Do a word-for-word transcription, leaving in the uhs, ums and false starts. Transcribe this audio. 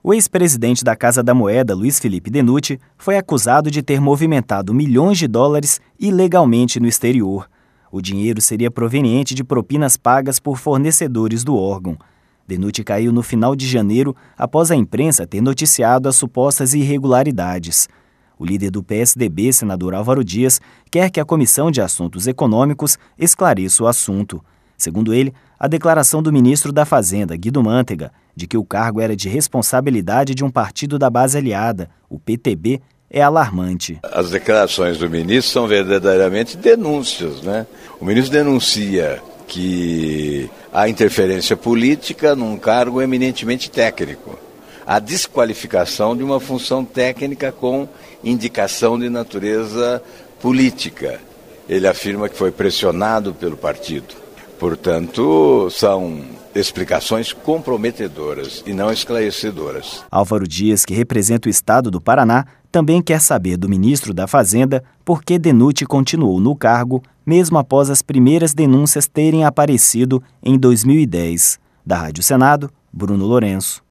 O ex-presidente da Casa da Moeda, Luiz Felipe Denutti, foi acusado de ter movimentado milhões de dólares ilegalmente no exterior. O dinheiro seria proveniente de propinas pagas por fornecedores do órgão. Denutti caiu no final de janeiro após a imprensa ter noticiado as supostas irregularidades. O líder do P S D B, senador Álvaro Dias, quer que a Comissão de Assuntos Econômicos esclareça o assunto. Segundo ele, a declaração do ministro da Fazenda, Guido Mantega, de que o cargo era de responsabilidade de um partido da base aliada, o P T B, é alarmante. As declarações do ministro são verdadeiramente denúncias, né? O ministro denuncia que há interferência política num cargo eminentemente técnico. A desqualificação de uma função técnica com indicação de natureza política. Ele afirma que foi pressionado pelo partido. Portanto, são explicações comprometedoras e não esclarecedoras. Álvaro Dias, que representa o estado do Paraná, também quer saber do ministro da Fazenda por que Denutti continuou no cargo, mesmo após as primeiras denúncias terem aparecido em dois mil e dez. Da Rádio Senado, Bruno Lourenço.